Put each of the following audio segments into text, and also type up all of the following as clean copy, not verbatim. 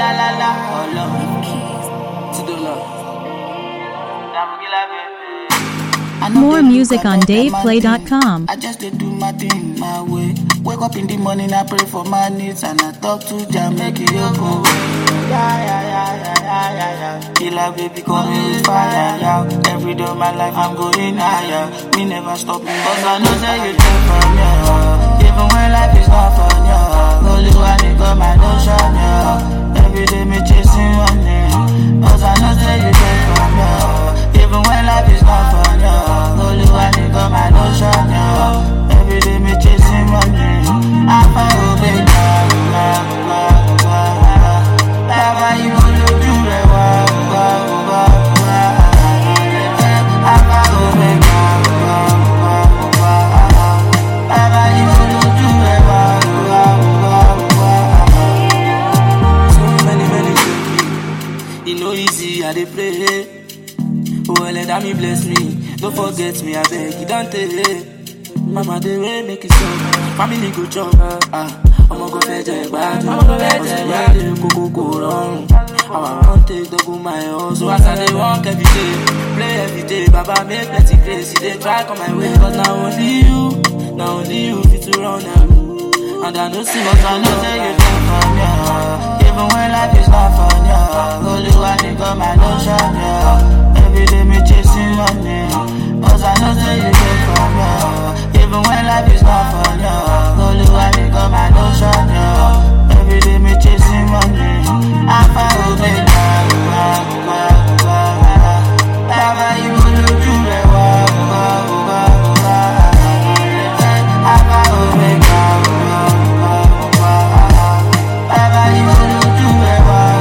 More music on DavePlay.com. I just do my thing my way. Wake up in the morning, I pray for my needs, and I talk to Jah, make it go. Killer baby, call me fire, yeah. Every day of my life, I'm going higher. Me never stop me, cause I know that you take from me. Even when life is not fun, yeah. Only one you got my notion, yeah. Every day me chasing money, cause I know that you take from me. Even when life is not fun, yeah. Only one you got my notion, yeah. Every day me chasing money. I'm far away now. Baba, you wanna do it, I'm far away now. Baba, you wanna do it, so many things. You know easy, I dey play. Oh, let me bless me. Don't forget me, I beg you, don't take. Mama, the way make it so. Family go chop. I'ma go fetch a bad. I'ma go go wrong. I want take double my own. So as I dey walk every day, play every day. Baba make plenty grace. They try come my way, cause now only you fit to run now. And I know see what I know say you take from me. Even when life is not fun, yeah. Only one you got my notion, yeah. Every day me chasing money, cause I know say you take from me. Even when life is not fun, yeah. Only one you got my notion, yeah. Every day me chasing money. I'm far away now. Baba, you wanna do it, I'm far away now. Baba, you wanna do it,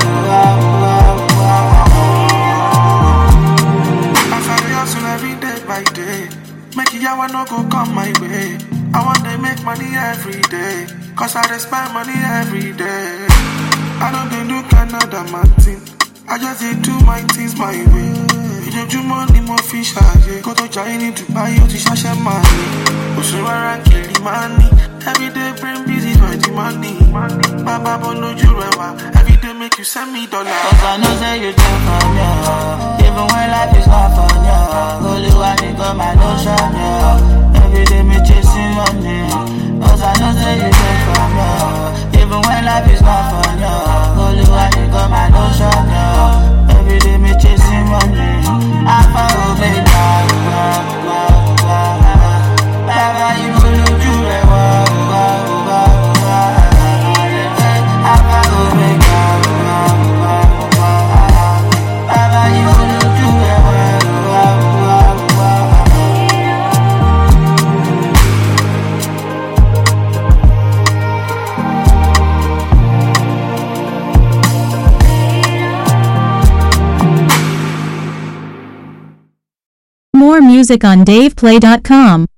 I carry hustle every day by day. Make it, I no go come my way. I want to make money every day, cause I just spend money every day. I don't do Canada, man thing. I just do my things my way. You do money, more fish, go to China to buy you to shash money. Usuara kill the money. Every day bring busy for the money. Baba bono jurewa. Every day make you send me $. Cause I know say you take from me. Even when life is not fun, yeah. Only one you got my notion, yeah. Every day me chasing money, cause I know say you take from me. Even when life is not fun, yeah. Only one you got my notion, yeah. Every day me chasing money. I'm far away now. Baba, you wanna do it, I'm far away now. Baba, you wanna do it, More music on DavePlay.com.